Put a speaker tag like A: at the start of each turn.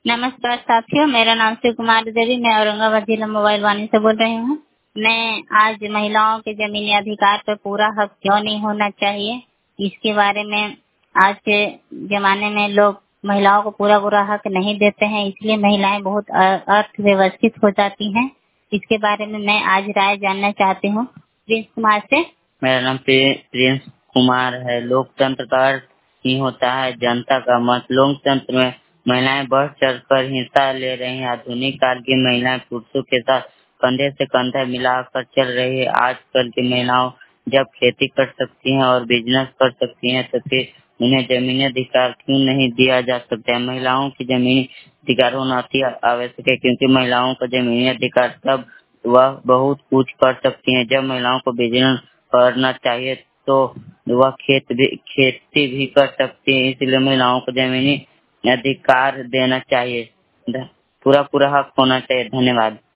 A: नमस्कार साथियों, मेरा नाम शिव कुमार देवी, मैं औरंगाबाद जिला मोबाइल वाणी से बोल रही हूँ। मैं आज महिलाओं के जमीनी अधिकार पर पूरा हक क्यों नहीं होना चाहिए, इसके बारे में आज के जमाने में लोग महिलाओं को पूरा हक नहीं देते हैं, इसलिए महिलाएं बहुत अर्थव्यवस्थित हो जाती हैं। इसके बारे में मैं आज राय जानना चाहती हूँ प्रिंस कुमार से।
B: मेरा नाम प्रिंस कुमार है। लोकतंत्र का अर्थ ही होता है जनता का मत। लोकतंत्र में महिलाएं बढ़ चढ़कर हिस्सा ले रही हैं। आधुनिक काल की महिलाएं पुरुषों के साथ कंधे से कंधा मिलाकर चल रही है। आजकल की महिलाओं जब खेती कर सकती हैं और बिजनेस कर सकती हैं तो फिर उन्हें जमीनी अधिकार क्यों नहीं दिया जा सकता है। महिलाओं की जमीनी अधिकार होना अति आवश्यक है, क्योंकि महिलाओं का जमीनी अधिकार तब वह बहुत कुछ कर सकती हैं। जब महिलाओं को बिजनेस करना चाहिए तो वह खेती भी कर सकती है, इसलिए महिलाओं को जमीनी अधिकार देना चाहिए। पूरा हक होना चाहिए। धन्यवाद।